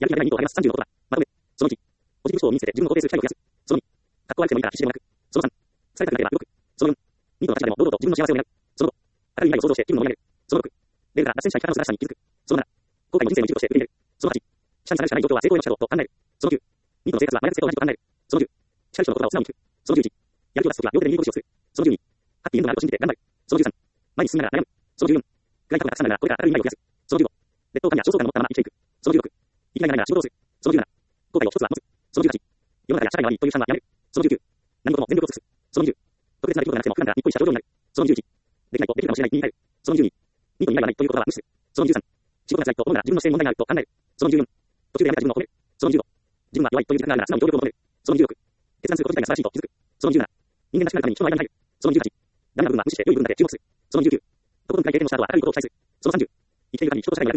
やる気がない2とあります。30のことは、まとめ。その1、ポジティブ思考を身につけて自分を肯定する機会を増やす。その2、格好悪くてもいいから必死でもなく。その3、疲れたくなければ動く。その4、ニートの立場でも堂々と自分の幸せを狙う。その5、明るい未来を想像して気分を盛り上げる。その6、レールから脱線した生き方の素晴らしさに気づく。その7、後悔も人生の一部として受け入れる。その8、下に下がるしかない状況は成功への下道と考える。その9、ニートの生活はマイナス成と同じと考える。その10、近い人の言葉を素直に聞く。その11、やる気を出すときは両手で右拳をする。その12、ハッピーエンドがあると信じて頑張る。その13、前に進みながら悩む。その14、暗い過去がたくさんあるならこれから明るい未来を増やす。その15、劣等感や焦燥感を持ったまま生きていく。その16、生きがいがないなら仕事をする。その17、後悔を一つは持つ。その18、世の中や社会が悪いという批判はやめる。その19、何事も全力を尽くす。その20、特別な出来事がなくても普段から日本一した上手になる。その21、できないとできるかもしれないになる。その22、ニートに未来がないという言葉は無視する。その23、仕事が辛いと思うなら自分の姿勢に問題があると考える。その14、途中でやめた自分を褒める。その15、自分は弱いという自覚があるなら素直に協力を求める。その16、決断すること自体が素晴らしいと気づく。その17、人間らしくなるために人の間に入る。その18、ダメな部分は無視して良い部分だけ注目する。その19、とことん深い経験をした後は明るいことを期待する。その30、生きている限り人と社会の